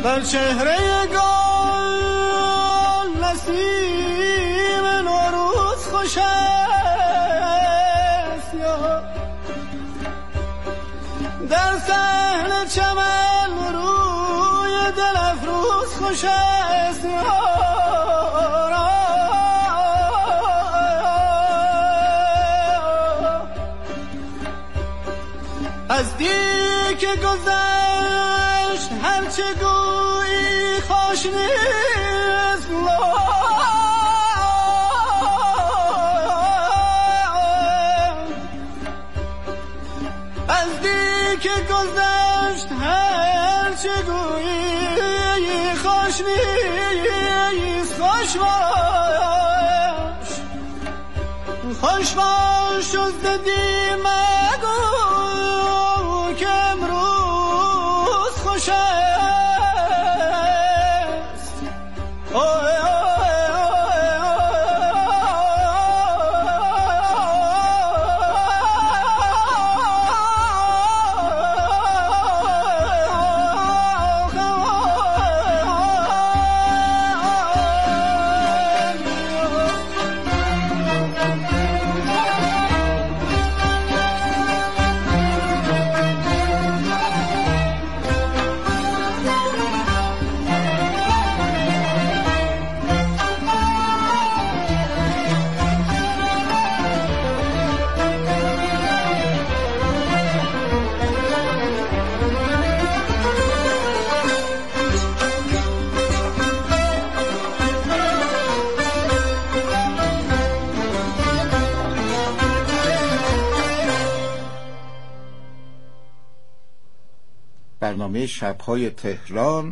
بر چهره گل نسیم نوروز خوش است، در صحن چمن روی دل افروز خوش است. از دی که گذشت هرچه گویی خوش نیست، از دی که گذشت هرچه گویی خوش نیست. خوش باش، خوش باش و زدی مگو که امروز خوش است. برنامه شب‌های تهران،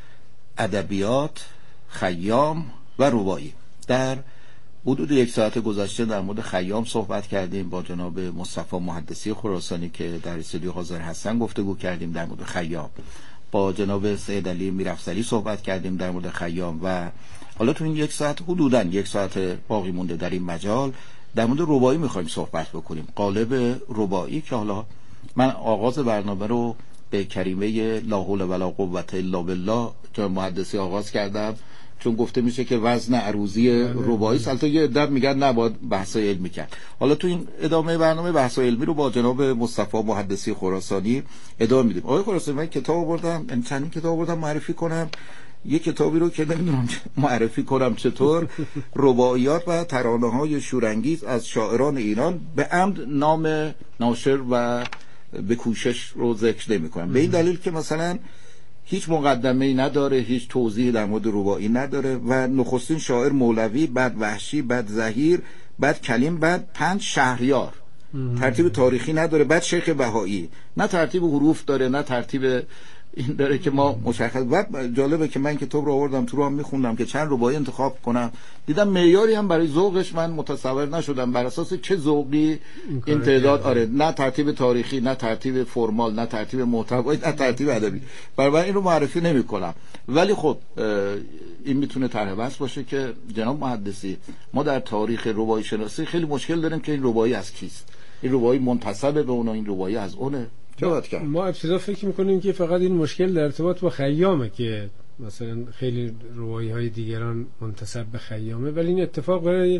ادبیات، خیام و رباعی. در حدود یک ساعت گذشته در مورد خیام صحبت کردیم با جناب مصطفی محدثی خراسانی که در استودیو حاضر هستن، گفتگو کردیم در مورد خیام. با جناب سید علی میرافضلی صحبت کردیم در مورد خیام و حالا تو این یک ساعت حدوداً یک ساعت باقی مونده در این مجال در مورد رباعی می‌خوایم صحبت بکنیم. قالب رباعی که حالا من آغاز برنامه رو به کریمه لا حول ولا قوة الا بالله که محدثی آغاز کردم، چون گفته میشه که وزن عروضی رباعی است. البته یه عده میگن نباید بحث علمی کرد. حالا تو این ادامه برنامه بحث علمی رو با جناب مصطفی محدثی خراسانی ادامه میدیم. آقای خراسانی، من کتاب آوردم، چندین کتاب آوردم معرفی کنم. یه کتابی رو که نمیدونم معرفی کنم چطور، رباعیات و ترانه‌های شورانگیز از شاعران ایران، به عمد نام ناشر و به کوشش رو ذکر نمی‌کنم، به این دلیل که مثلا هیچ مقدمه‌ای نداره، هیچ توضیحی در مورد رباعی نداره و نخستین شاعر مولوی، بعد وحشی، بعد زهیر، بعد کلیم، بعد 5 شهریار. ترتیب تاریخی نداره. بعد شیخ بهایی. نه ترتیب حروف داره نه ترتیب این داره که ما مشخص. و جالبه که من کتاب رو آوردم تو رو هم میخوندم که چند رباعی انتخاب کنم، دیدم معیاری هم برای ذوقش من متصور نشدم بر اساس چه ذوقی این تعداد. آره، نه ترتیب تاریخی، نه ترتیب فرمال، نه ترتیب محتوایی، نه ترتیب ادبی. برای این رو معرفی نمی‌کنم. ولی خب این میتونه طرح بحث باشه که جناب محدثی، ما در تاریخ رباعی شناسی خیلی مشکل داریم که این رباعی از کیست، این رباعی منتسب به اون، این رباعی از اونه. ما ابتدا فکر میکنیم که فقط این مشکل در ارتباط با خیامه که مثلا خیلی رباعی های دیگران منتسب به خیامه، ولی این اتفاق برای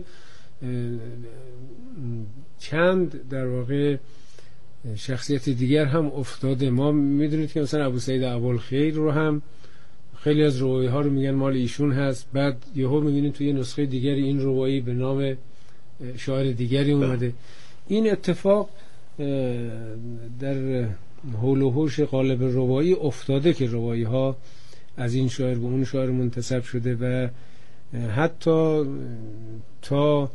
چند در واقع شخصیت دیگر هم افتاده. ما میدونید که مثلا ابو سعید ابوالخیر رو هم خیلی از رباعی ها رو میگن مال ایشون هست، بعد یهو میبینید توی نسخه دیگری این رباعی به نام شاعر دیگری اومده. این اتفاق در حول و حوش قالب رباعی افتاده که رباعی ها از این شاعر به اون شاعر منتسب شده و حتی تا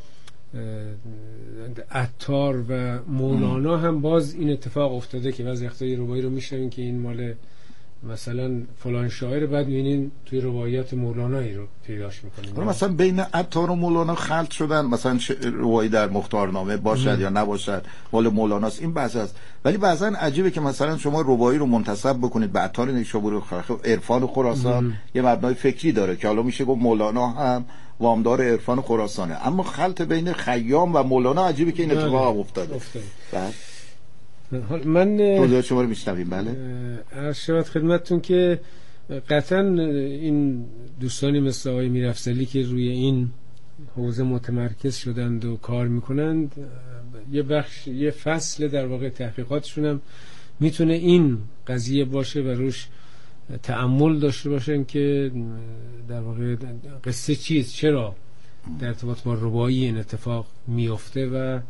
عطار و مولانا هم باز این اتفاق افتاده که بعضی وقتا رباعی رو میشنوین که این مال مثلا فلان شاعر، بعد می‌بینین توی رباعیات مولانایی رو پیداش می‌کنین. مثلا بین عطار و مولانا خلط شدن، مثلا رباعی در مختارنامه باشد یا نباشد مال مولاناست، این بحث است. ولی بعضا عجیبه که مثلا شما رباعی رو منتسب بکنید به عطار نیشابوری، عرفان خراسان یه مبنای فکری داره که حالا میشه گفت مولانا هم وامدار عرفان خراسانه، اما خلط بین خیام و مولانا عجیبه که این اتفاق افتاده. بعد من توضیحات شما رو میشنویم. بله، عرض شود خدمتتون که قطعا این دوستانی مثل آقای میرافضلی که روی این حوزه متمرکز شدند و کار میکنند، یه فصل در واقع تحقیقاتشون هم میتونه این قضیه باشه و روش تأمل داشته باشن که در واقع قصه چیست، چرا در ارتباط با ربایی این اتفاق میفته و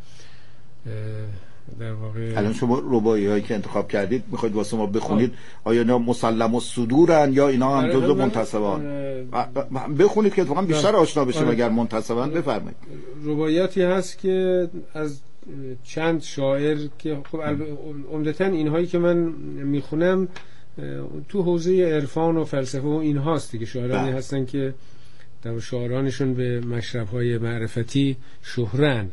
در واقع الان شما ربایی هایی که انتخاب کردید میخواید واسه ما بخونید، آیا اینا مسلم و صدورن یا اینا هم جزو منتسبان؟ بخونید که اتفاقا بیشتر آشنا بشیم. اگر منتسبن بفرمایید. رباعیاتی هست که از چند شاعر که خب عمدتاً اینهایی که من میخونم تو حوزه عرفان و فلسفه و این هاست دیگه، شاعرانی هستن که در شاعرانشون به مشرب‌های معرفتی شهرند.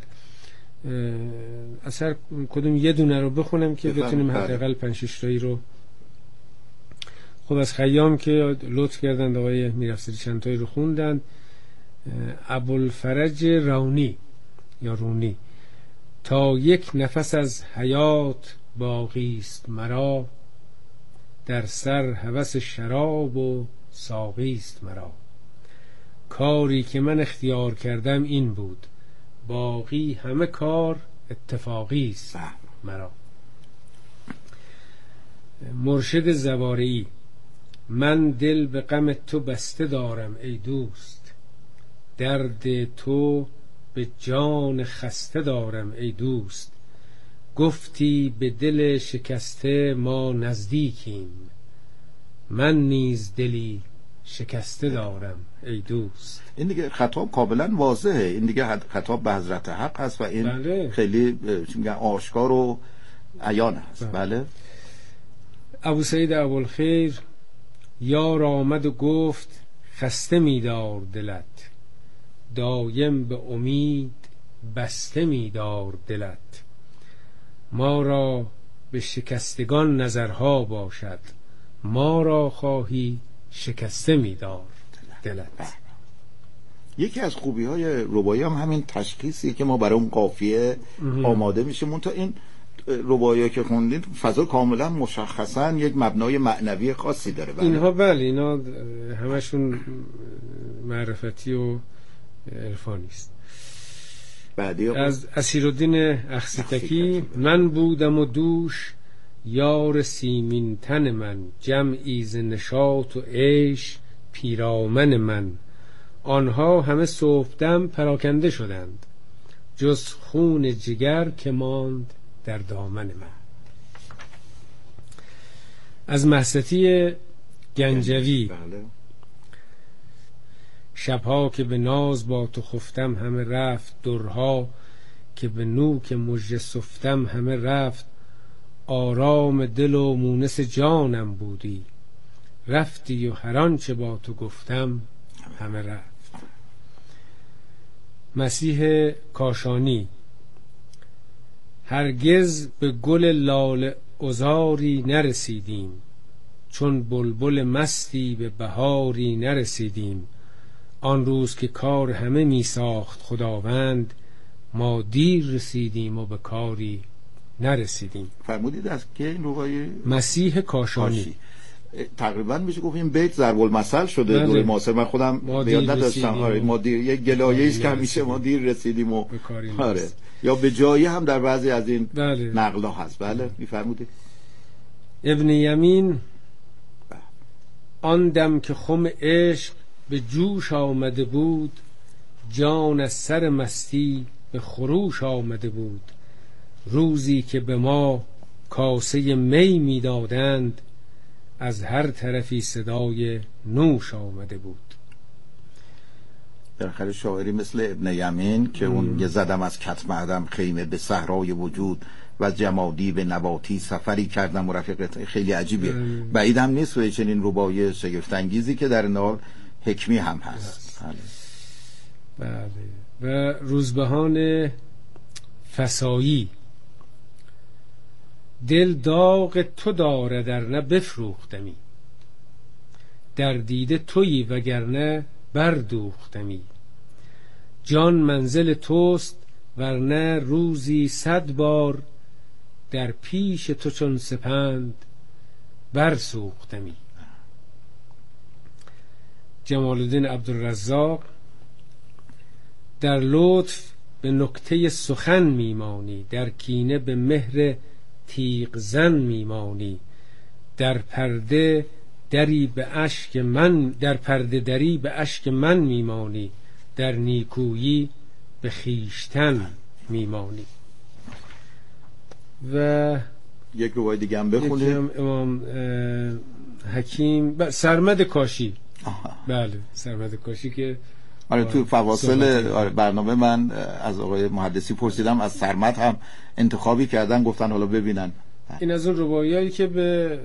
از هر کدوم یه دونه رو بخونم که بتونیم حداقل 5-6 تایی رو. خب از خیام که لطف کردند آقای میرافضلی چند تایی رو خوندند. ابوالفرج رونی یا رونی: تا یک نفس از حیات باقی است مرا، در سر هوس شراب و ساقی است مرا. کاری که من اختیار کردم این بود، باقی همه کار اتفاقی است مرا. مرشد زوارعی: من دل به غم تو بسته دارم ای دوست، درد تو به جان خسته دارم ای دوست. گفتی به دل شکسته ما نزدیکیم، من نیز دلی شکسته دارم ای دوست. این دیگه خطاب کاملا واضحه، این دیگه خطاب به حضرت حق هست و این بله. خیلی چی میگن آشکار و عیان هست. بله. ابوسعید ابوالخیر: یار آمد و گفت خسته میدار دلت، دایم به امید بسته میدار دلت. ما را به شکستگان نظرها باشد، ما را خواهی شکسته میدار دلت. یکی از خوبی های ربایی هم همین تشخیصی که ما برای اون قافیه آماده میشیم. اون تا این ربایی که خوندید فضا کاملا مشخصا یک مبنای معنوی خاصی داره. بله. اینها بله، اینا همشون معرفتی و عرفانی است. بعدی از اسیرالدین اخسیتکی: من بودم و دوش یار سیمین تن من، جمعی ز نشاط و عیش پیرامن من. آنها همه صبحدم پراکنده شدند، جز خون جگر که ماند در دامن من. از مهستی گنجوی: شبها که به ناز با تو خفتم همه رفت، درها که به نوک مژه سفتم همه رفت. آرام دل و مونس جانم بودی، رفتی و هر آنچه با تو گفتم همه رفت. مسیح کاشانی: هرگز به گل لاله عذاری نرسیدیم، چون بلبل مستی به بهاری نرسیدیم. آن روز که کار همه می ساخت خداوند، ما دیر رسیدیم و به کاری نرسیدیم. فرمودید از که این روای مسیح کاشانی. تقریبا میشه گفت این بیت ضرب المثل شده دور معاصر. من خودم بیاد نداشتم. ما دیر یک گلایه است که همیشه ما دیر رسیدیم و آره، یا به جایی هم در بعضی از این نقلا هست. بله میفرمودید. ابن یمین: آن دم که خم عشق به جوش آمده بود، جان از سر مستی به خروش آمده بود. روزی که به ما کاسه می میدادند، از هر طرفی صدای نوش آمده بود. در آخر شاعری مثل ابن یمین که اون یه زدم از کتم عدم خیمه به صحرای وجود و جمادی به نباتی سفری کردم و رفیقت. خیلی عجیبه. بعید هم نیست و چنین ربایی شگفت انگیزی که در نال حکمی هم هست. بله. و روزبهان فسایی: دل داغ تو داره در نه بفروختمی، در دیده تویی وگرنه بردوختمی. جان منزل توست ورنه روزی 100 بار، در پیش تو چون سپند برسوختمی. جمال الدین عبدالرزاق: در لطف به نکته سخن میمانی، در کینه به مهر تیغ زن میمانی، در پرده دری به اشک من میمانی، در نیکویی به خیشتن میمانی. و یک روایت دیگه هم بخونیم. امام حکیم سرمد کاشی. بله سرمد کاشی که آره تو فواصل برنامه من از آقای محدثی پرسیدم، از سرمد هم انتخابی کردن، گفتن حالا ببینن. این از اون رباعیایی که به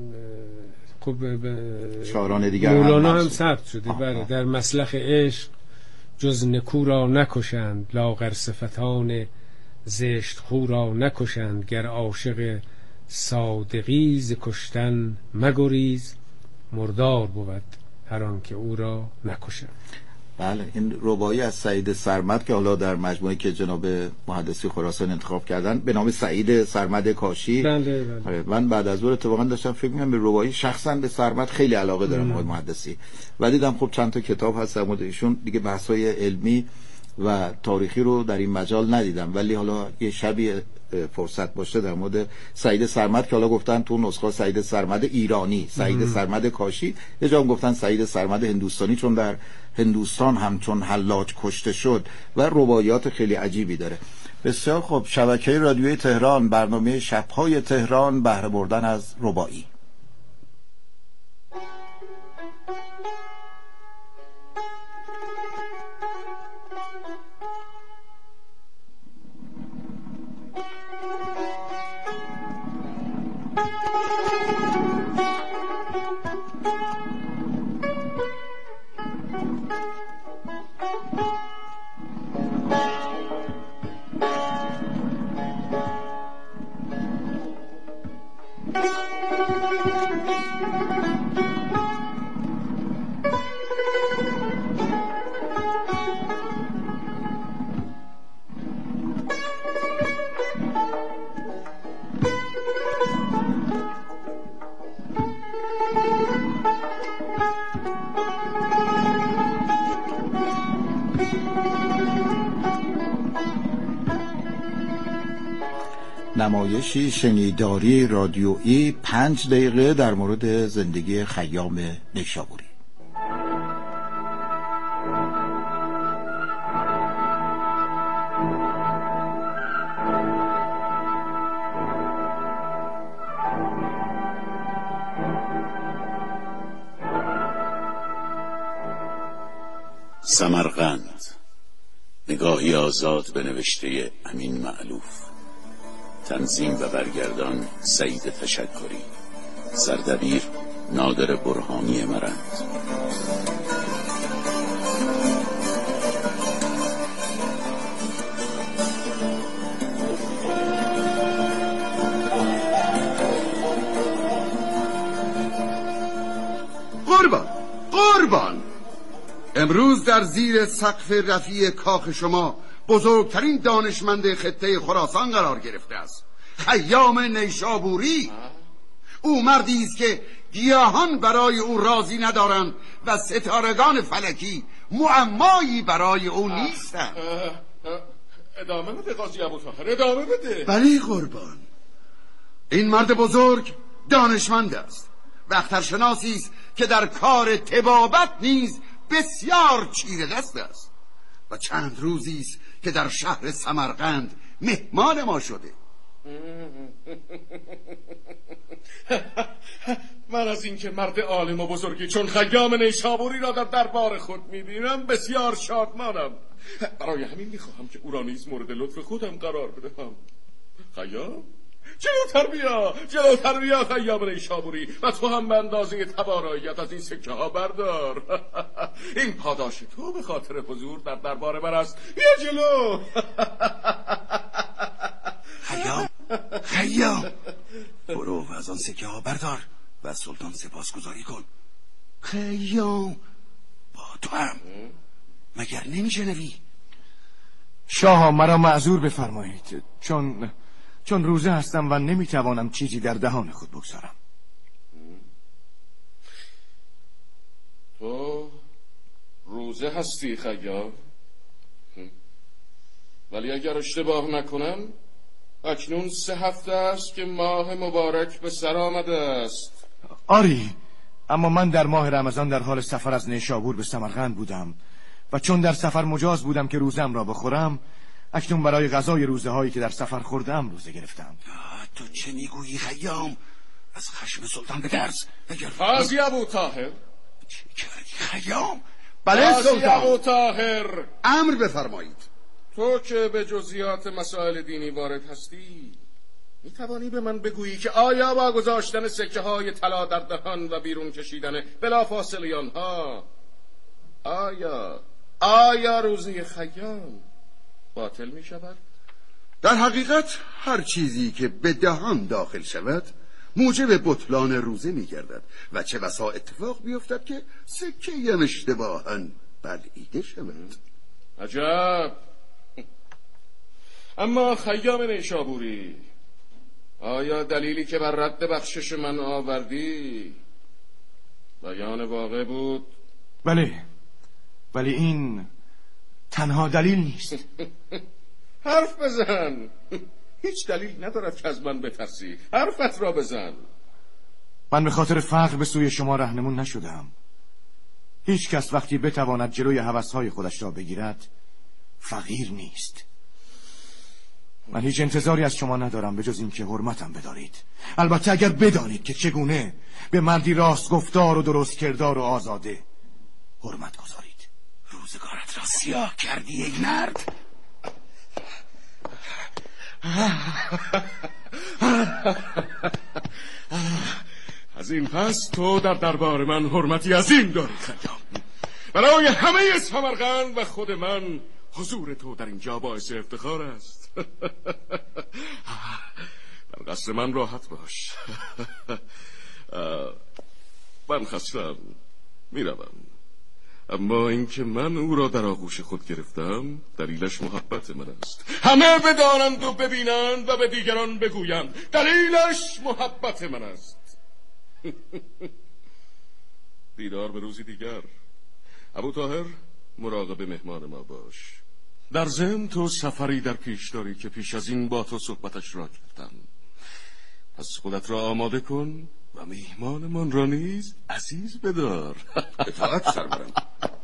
شاعران دیگر مولانا هم ثبت شده. بله در مسلخ عشق جز نکو را نکشند، لاغر صفتان زشت خو را نکشند، گر عاشق صادقی ز کشتن مگریز، مردار بود هر آن که او را نکشند. بله این رباعی از سعید سرمد که حالا در مجموعه که جناب محدثی خراسان انتخاب کردن به نام سعید سرمد کاشی. بله. من بعد از اون اتفاقا داشتم فکر می‌کردم به رباعی، شخصا به سرمد خیلی علاقه دارم آقای محدثی، و دیدم خب چند تا کتاب هست در مورد ایشون، دیگه بحث‌های علمی و تاریخی رو در این مجال ندیدم، ولی حالا یه شبی فرصت باشه در مورد سعید سرمد که حالا گفتن تو نسخه سعید سرمد ایرانی، سعید سرمد کاشی، یه جا هم گفتن سعید سرمد هندوستانی، چون در هندوستان همچون حلاج کشته شد و رباعیات خیلی عجیبی داره. بسیار خب، شبکه رادیوی تهران، برنامه شب‌های تهران، بهره بردن از رباعی. نمایشی شنیداری رادیویی 5 دقیقه در مورد زندگی خیام نیشابوری. سمرقند، نگاهی آزاد به نوشته امین معلوف، تنظیم و برگردان سعید تشکری، سردبیر نادر برهانی مرند. قربان امروز در زیر سقف رفیع کاخ شما بزرگترین دانشمند خطه خراسان قرار گرفته است، خیام نیشابوری. او مردی است که گیاهان برای او راضی ندارند و ستارگان فلکی معمایی برای او نیستند. ادامه بده قاضی ابوطاهر، ادامه بده. بله قربان، این مرد بزرگ دانشمند است و اخترشناسی است که در کار طبابت نیز بسیار چیره دست است و چند روزی است که در شهر سمرقند مهمان ما شده. من از اینکه مرد عالم و بزرگی چون خیام نیشابوری را در دربار خود می‌بینم بسیار شادمانم. برای همین می‌خواهم که او را نیز مورد لطف خودم قرار بدهم. خیام، جلوتر بیا خیام نیشابوری، و تو هم به اندازه تواناییت از این سکه ها بردار. این پاداش تو به خاطر حضور در دربار من است. بیا جلو. خیام برو و از آن سکه ها بردار و از سلطان سپاسگزاری کن. خیام با تو هم مگر نمیشنوی؟ شاه مرا معذور بفرمایید، چون روزه هستم و نمیتوانم چیزی در دهان خود بگذارم. تو هستی خیام، ولی اگر اشتباه نکنم اکنون 3 هفته است که ماه مبارک به سر آمده است. آری، اما من در ماه رمضان در حال سفر از نیشابور به سمرقند بودم و چون در سفر مجاز بودم که روزم را بخورم، اکنون برای غذای روزه هایی که در سفر خوردم روزه گرفتم. تو چه میگویی خیام؟ از خشم سلطان بدرز. قاضی ابو طاهر. چه کردی خیام؟ بله قاضی ابو طاهر، امر بفرمایید. تو که به جزئیات مسائل دینی وارد هستی، می توانی به من بگویی که آیا با گذاشتن سکه های طلا در دهان و بیرون کشیدن بلافاصله آنها، آیا روزه خیام باطل می شود؟ در حقیقت هر چیزی که به دهان داخل شود موجب بطلان روزه می گردد و چه بسا اتفاق بیفتد که سکه یم اشتباهاً بلعیده شود. عجب. اما خیام نیشابوری، آیا دلیلی که بر رد بخشش من آوردی بیان واقع بود؟ بله، ولی این تنها دلیل نیست. حرف بزن. هیچ دلیل ندارد که از من بترسی. حرفت را بزن. من به خاطر فقر به سوی شما رهنمون نشدم. هیچ کس وقتی بتواند جلوی هوسهای خودش را بگیرد فقیر نیست. من هیچ انتظاری از شما ندارم به جز این که حرمتم بدارید. البته اگر بدانید که چگونه به مردی راست گفتار و درست کردار و آزاده حرمت گذارید. روزگارت را سیاه کردی ای مرد. از این پس تو در دربار من حرمتی عظیم داری خیام. برای همه سمرقند و خود من حضور تو در اینجا باعث افتخار است. در قصر من راحت باش. من خستم، میروم. اما اینکه من او را در آغوش خود گرفتم دلیلش محبت من است. همه بدانند و ببینند و به دیگران بگویند دلیلش محبت من است. دیدار به روزی دیگر. ابو طاهر، مراقب مهمان ما باش. در ضمن تو سفری در پیش داری که پیش از این با تو صحبتش را کردم. پس خودت را آماده کن و میهمانمان را نیز عزیز بدار. اطاعت سرورم.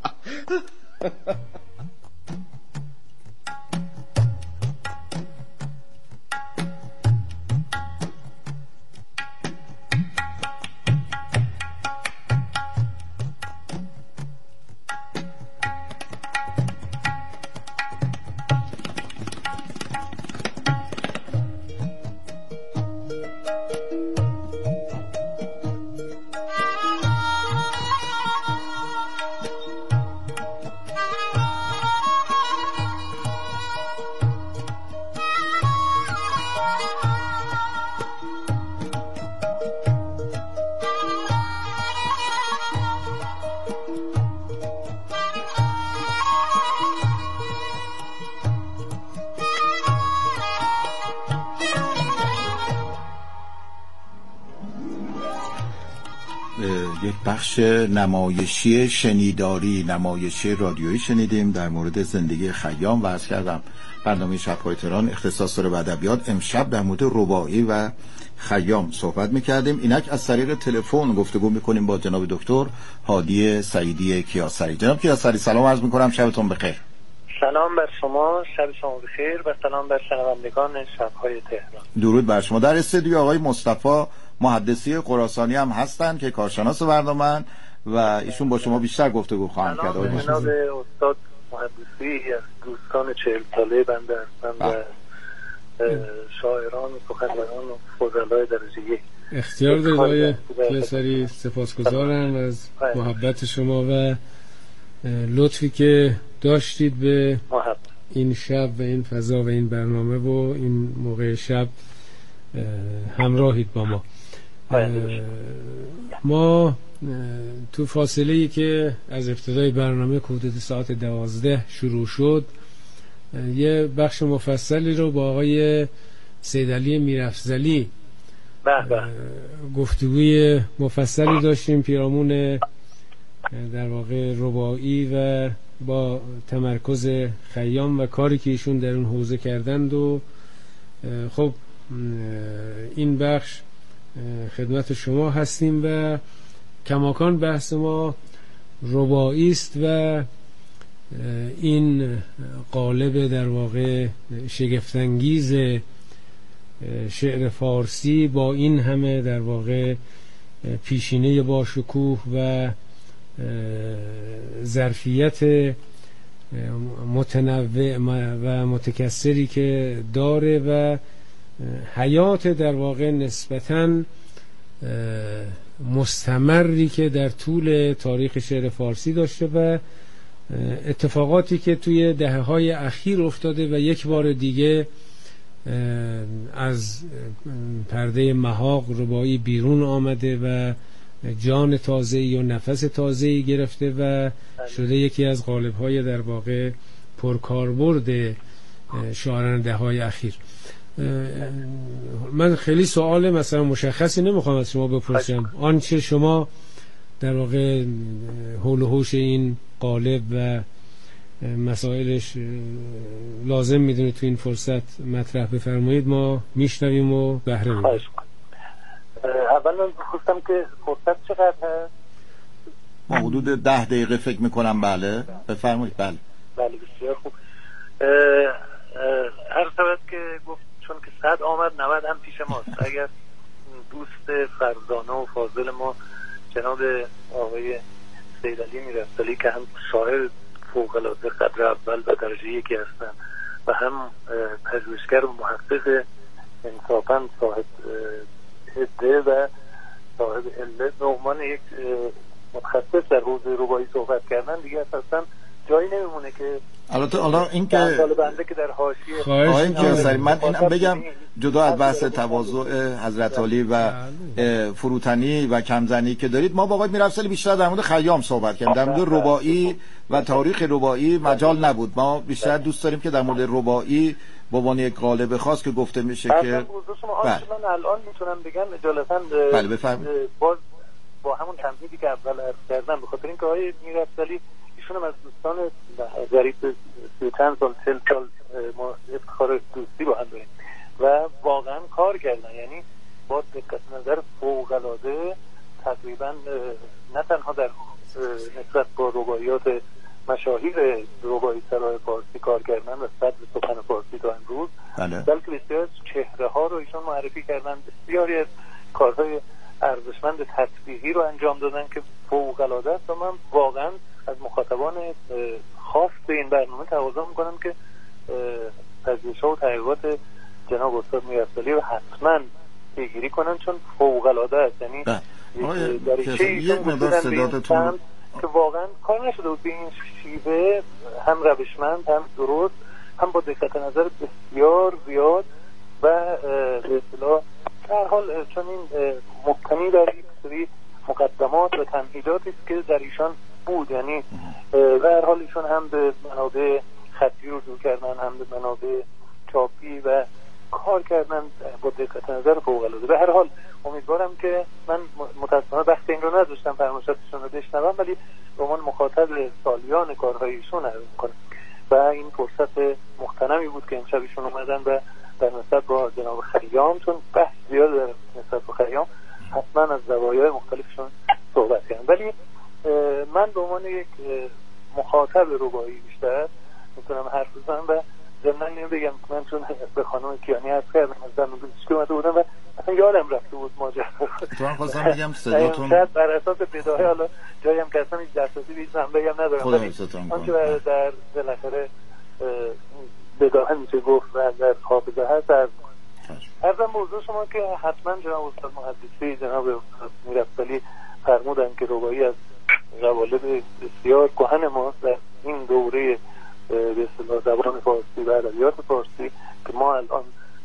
یک بخش نمایشی شنیداری، نمایشی رادیویی شنیدیم در مورد زندگی خیام و عرض کردم برنامه شب‌های تهران اختصاص داره به ادبیات. امشب در مورد رباعی و خیام صحبت می‌کردیم. اینک از طریق تلفن گفتگو می‌کنیم با جناب دکتر هادی سعیدی کیاسری. جناب کیاسری سلام عرض می‌کنم، شبتون بخیر. سلام بر شما، شب شما بخیر و سلام بر شنوندگان شب‌های تهران. درود بر شما. در استودیو آقای مصطفی محدثی خراسانی هم هستن که کارشناس برنامه‌اند و ایشون با شما بیشتر گفتگو خواهند کرد. آقای جناب استاد محدثی از دوستان 40 ساله بنده هستند و شاعران و سخنوران و فضلای درجه یک. اختیار دارید آقای کیاسری، سپاسگزارم از محبت شما و لطفی که داشتید به این شب و این فضا و این برنامه و این موقع شب همراهید با ما. ما تو فاصله‌ای که از ابتدای برنامه حدود ساعت 12 شروع شد یه بخش مفصلی رو با آقای سیدعلی میرافضلی گفتگوی مفصلی داشتیم پیرامون در واقع رباعی و با تمرکز خیام و کاری که ایشون در اون حوزه کردند و خب این بخش خدمت شما هستیم و کماکان بحث ما رباعی است و این قالب در واقع شگفت‌انگیز شعر فارسی با این همه در واقع پیشینه با شکوه و ظرفیت متنوع و متکثری که داره و حیات در واقع نسبتاً مستمری که در طول تاریخ شعر فارسی داشته و اتفاقاتی که توی دهه‌های اخیر افتاده و یک بار دیگه از پرده محاق رباعی بیرون آمده و جان تازه‌ای و نفس تازه‌ای گرفته و شده یکی از قالب‌های در واقع پرکاربرد شاعران دهه‌های اخیر. من خیلی سوال مثلا مشخصی نمیخوام از شما بپرسم، آنچه شما در واقع حول و حوش این قالب و مسائلش لازم میدونید تو این فرصت مطرح بفرمایید، ما میشنویم و بهره میبریم. اول من بخواستم که فرصت چقدر هست؟ ما حدود 10 دقیقه فکر میکنم. بله بفرمایید. بله بسیار خوب. هر شود که گفت چون که 100 آمد 90 هم پیش ماست. اگر دوست فرزانه و فاضل ما جناب آقای سیدعلی میرستلی که هم شاعر فوق‌العاده قدر اول و درجه یکی هستن و هم پژوهشگر و محقق انصافاً صاحب عده و صاحب علت به عنوان یک متخصص در حوزه رباعی صحبت کردن دیگه اصلا جایی نمیمونه که البته حالا این که بنده که در حاشیه آقای کیاسری من اینم بگم جدا از بحث تواضع حضرت علی و فروتنی و کمزنی که دارید، ما با آقای میرستلی بیشتر در مورد خیام صحبت کردیم، در مورد رباعی و تاریخ رباعی مجال نبود. ما بیشتر دوست داریم که در مورد رباعی با عنوان یک قالب خاص که گفته میشه که من الان میتونم بگم اجالتا بله بفرمایید. با همون تمهیدی که اول عرض کردم به خاطر اینکه آقای میرستلی ایشون از دوستان ظریف 30 چند سال 40 سال ما افتخار دوستی با هم داریم و واقعا کار کردن، یعنی با دقت نظر فوق‌العاده تقریبا نه تنها در نسبت با رباعیات مشاهیر رباعی سرای فارسی کار کردن و صدر سخن فارسی تا امروز، بلکه بسیار از چهره ها رو ایشون معرفی کردن، بسیاری از کارهای ارزشمند تطبیقی رو انجام دادن که فوق‌العاده است و من واقعا از مخاطبان خاص به این برنامه تقاضا میکنم که پژوهش‌ها و تحقیقات جناب استاد میرستلی رو حتما پیگیری کنن چون فوق‌العاده است. یعنی دریچه ایشون بودن که واقعا کار نشده بود به این شیوه، هم روشمند هم درست هم با دقت نظر بسیار زیاد و به اصطلاح در حال چون این مبتنی در یک سری مقدمات و تمهیداتی است که در ایشان بود، یعنی به هر حال ایشون هم به منابع خطی رجوع کردن هم به منابع چاپی و کار کردن با دقت نظر فوق‌العاده. به هر حال امیدوارم که من متأسفانه وقت این رو نداشتم فرمایشاتشون رو بشنوم، ولی به عنوان مخاطب سالیان کارهای ایشون عرض می‌کنم و این فرصت مغتنمی بود که امشب ایشون اومدن و در نسبت با جناب خیام، چون بحث زیاد در نسبت با خیام حتما از زوایای مختلفشون صحبت کردم، ولی من به عنوان یک مخاطب رباعی بیشتر میتونم حرف بزنم و ضمن اینو بگم من چون به خانم کیانی عرض کردم از زمین که اومده بودم و اصلا یادم رفته بود ماجرا. تو خواستم بگم صداتون شاید بر اساس بداهه، حالا جایی هم که اصلا هیچ دسترسی بیشتر بگم ندارم، ولی آنچه در بالاخره بداهه میشه گفت و در حافظه هست ارزم به حضور شما که حتما جناب استاد محدثی جناب استاد میرستلی فرمودن که رباعی از قوالب بسیار کهن ما در این دوره به اصطلاح زبان فارسی و ادبیات فارسی که ما الان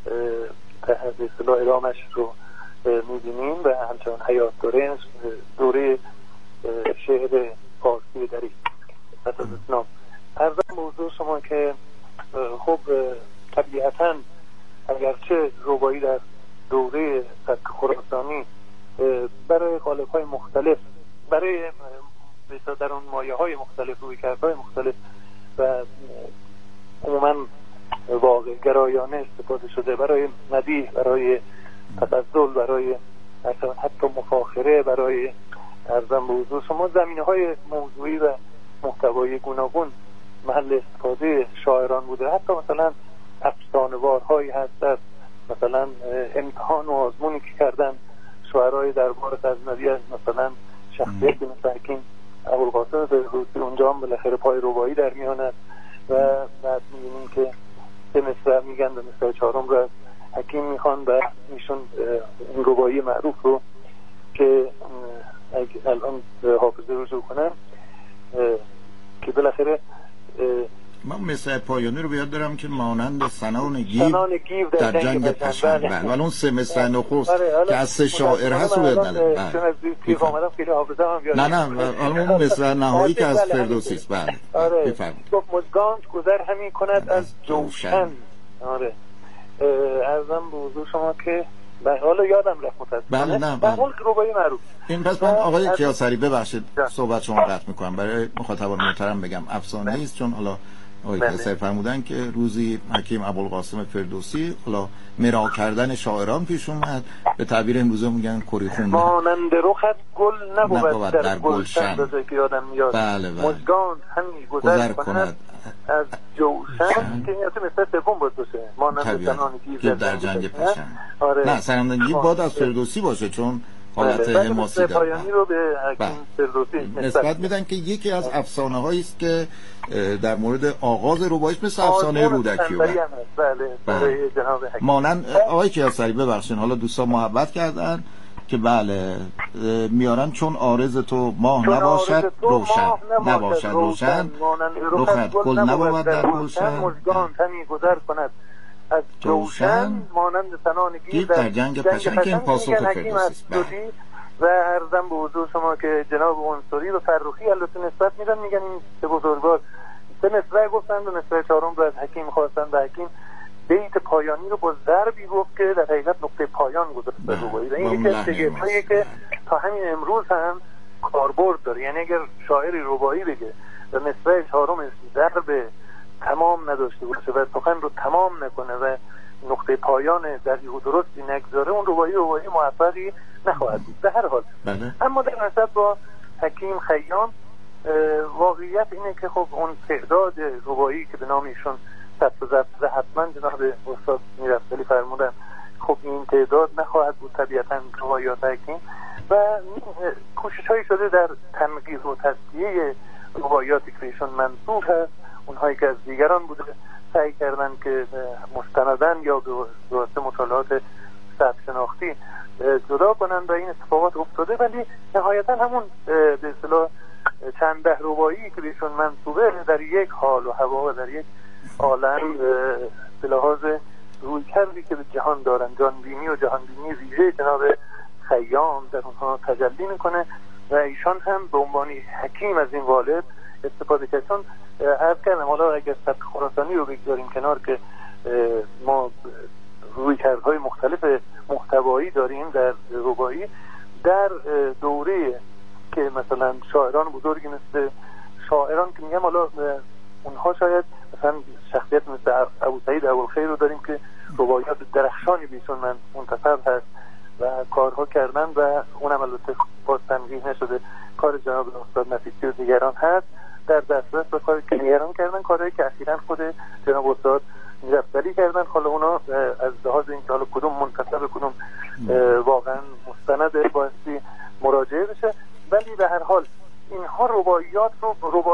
به اصطلاح ادامش رو می‌بینیم و همچنان حیات داره، دوره شعر فارسی دری پس از اسلام. ارزم به حضور شما که خب طبیعتاً اگرچه رباعی در دوره سبک خراسانی برای قالب‌های مختلف برای در اون مایه‌های مختلف، رویکردهای مختلف و عموما واقع گرایانه استفاده شده برای مدیح، برای تفضل، برای حتی مفاخره، برای ارزم به حضور شما زمینه‌های موضوعی و محتوایی گوناگون محل استفاده شاعران بوده. حتی مثلا افسانه‌وارهایی هست، در مثلا امتحان و آزمونی که کردن شاعرای دربار غزنوی از مثلا شخصیتی مثل حکیم ابوالقاسم فردوسی، اونجا هم بالاخره پای ربایی در میانه و بعد می‌بینیم که سه مصرع میگن و مصرع چهارم رو از حکیم میخوان و ایشون این ربایی معروف رو که الان حافظه رجوع کنم که بالاخره من مثل پایانی رو بیاد دارم که مانند سنان گیو در جنگ پشن، ولی اون سه مثل نخست که از سه شاعر هست رو بیاد ندارم. نه اون مثل نهایی که از فردوسی است. بله بفرمایید. گفت مژگان گذر همی کند از جوشن. آره ارزم به حضور شما که حالا یادم رفت متاسفانه. بله اون ربایی معروف این. پس من آقای کیاسری ببخشید صحبت شما قطع میکنم، برای مخاطبان محترم بگم افسانه است، چون حالا آقای کیاسری فرمودن که روزی حکیم ابوالقاسم فردوسی حالا مرا کردن شاعران پیش اومد، به تعبیر امروزه میگن کری خوندن، مانند رخت گل نبود در گلشن، که یادم میاد. بله مژگان همی گذر کند از جوشن که این مثل سوم بود باشه، مانند سنان گیو در جنگ پشن. نه سنان گیو باید از فردوسی باشه، چون حالت حماسی داره. پایانی رو به حکیم فردوسی نسبت میدن که یکی از افسانه هایی است که در مورد آغاز ربایش مثل افسانه رودکی بود. بله جناب حکیم. مانند آقای کیاسری ببخشید حالا دوستان محبت کردن که بله میارن چون عارض تو ماه نباشد روشن، نباشد روشن، رخت گل نبود در گلشن، مژگان همی گذر کند از جوشن، مانند سنان گیو در جنگ پشن که این پاسخ فردوسی. و عرضم به حضور شما که جناب عنصری و فرخی البته نسبت میدن، میگن این سه بزرگوار سه مصرع گفتند و مصرع چهارم رو از حکیم خواستن و حکیم بیت پایانی رو با ضربی گفت که در حقیقت نقطه پایان گذاشت به ربایی. و این یکی از شگفت‌هاییه که تا همین امروز هم کاربرد داره. یعنی اگر شاعری ربایی بگه و مصرع چهارم ضرب تمام نداشته باشه و سخن رو تمام نکنه و نقطه پایان دقیق و درستی نگذاره، اون ربایی موفقی نخواهد بود. به هر حال اما در نسبت با حکیم خیام واقعیت اینه که خب اون تعداد ربایی که به نام ایشون ثبت و ضبط حتما جناب استاد میرفتلی فرمودن خب این تعداد نخواهد بود طبیعتا روایات حکیم و کوشش هایی شده در تنقیح و تصفیه روایاتی که ایشون منسوب هست، اونهایی که از دیگران بوده سعی کردن که مستندن یا به واسطه مطالعات سبک شناختی جدا کنن و این اتفاقات افتاده، ولی نهایتا همون به اصطلاح چند ده ربایی که بهشون منسوبه در یک حال و هوا و در یک عالم به لحاظ روی کردی که به جهان دارن، جانبینی و جهانبینی ویژه جناب خیام در اونها تجلی میکنه و ایشان هم به عنوان حکیم از این والد استفاده کرد. چون عرض کردم حالا اگر سبک خراسانی رو بگذاریم کنار که ما رویکردهای مختلف محتوایی داریم در ربایی، در دوره که مثلا شاعران بزرگی مثل شاعران که میگم حالا اونها شاید مثلا شخصیت مثل ابوسعید ابوالخیر رو داریم که رباعیات درخشانی بیشون منتصب هست و کارها کردن و اونم البته باز تنقیح نشده، کار جناب استاد نفیسی و دیگران هست در دسترس و کاری که دیگران کردن، کارهایی که اخیراً خود جناب استاد میرفتلی کردن. حالا اونا از لحاظ اینکه حالا کدوم منتصب کدوم واقعا مستند بایستی مراجعه بشه، ولی به هر حال اینها رباعیات رو